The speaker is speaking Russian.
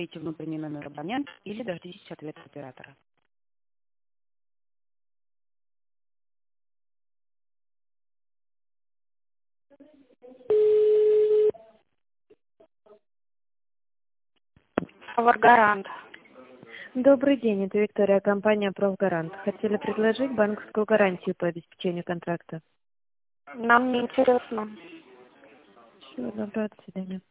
Введите внутренний номер абонента или дождитесь ответа оператора. Правгарант. Добрый день, это Виктория, компания «Правгарант». Хотели предложить банковскую гарантию по обеспечению контракта. Нам не интересно. Всего доброго, до свидания.